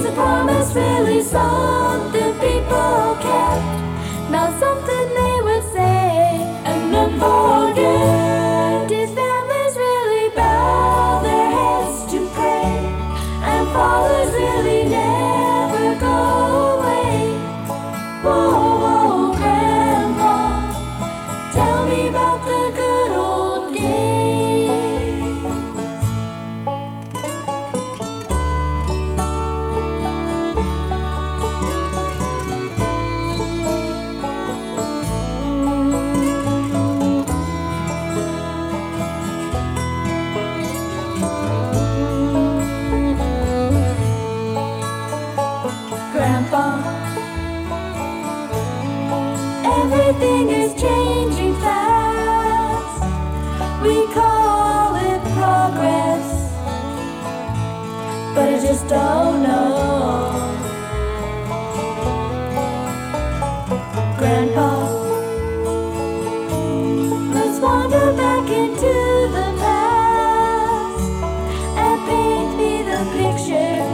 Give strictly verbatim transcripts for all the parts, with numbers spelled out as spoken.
Is a promise really something people kept? Not something they would say and then forget. Did families really bow their heads to pray? And fathers really never go away? Whoa, whoa, Grandpa, tell me about the good old days. Grandpa, everything is changing fast. We call it progress, but I just don't know. Grandpa, let's wander back into the past and paint me the picture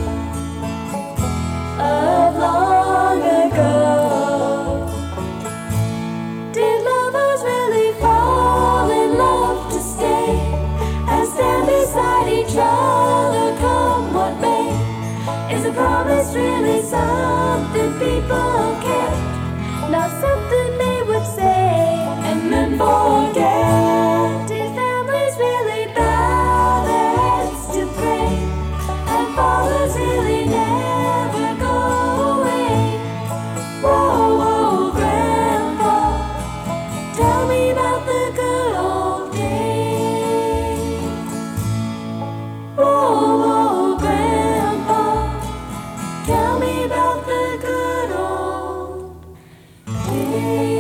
of long ago. Did lovers really fall in love to stay and stand beside each other come what may? Is a promise really something people kept? Not something they would say and then forget. Did families really bow their heads to pray? And fathers really never go away? Whoa, whoa, Grandpa, tell me about the good old days. Whoa, whoa, Grandpa, tell me about the good old days.